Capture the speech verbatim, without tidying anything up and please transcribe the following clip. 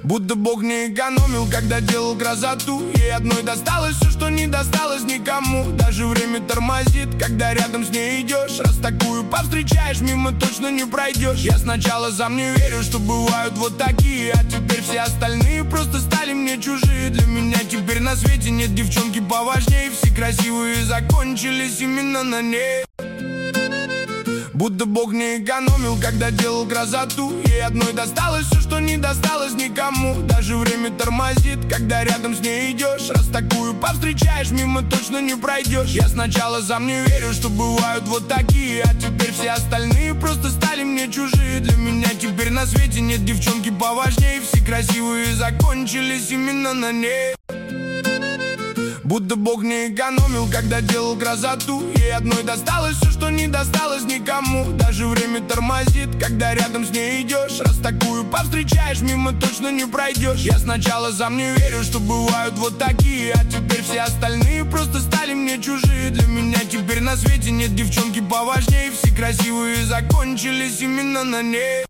Будто Бог не экономил, когда делал красоту. Ей одной досталось все, что не досталось никому. Даже время тормозит, когда рядом с ней идешь. Раз такую повстречаешь, мимо точно не пройдешь. Я сначала сам не верю, что бывают вот такие, а теперь все остальные просто стали мне чужие. Для меня теперь на свете нет девчонки поважнее. Все красивые закончились именно на ней. Будто Бог не экономил, когда делал красоту. Ей одной досталось все, что не досталось никому. Даже время тормозит, когда рядом с ней идешь. Раз такую повстречаешь, мимо точно не пройдешь. Я сначала сам не верю, что бывают вот такие, а теперь все остальные просто стали мне чужие. Для меня теперь на свете нет девчонки поважнее. Все красивые закончились именно на ней. Будто Бог не экономил, когда делал красоту. Ей одной досталось все, что не досталось никому. Даже время тормозит, когда рядом с ней идешь. Раз такую повстречаешь, мимо точно не пройдешь. Я сначала сам не верю, что бывают вот такие, а теперь все остальные просто стали мне чужие. Для меня теперь на свете нет девчонки поважнее. Все красивые закончились именно на ней.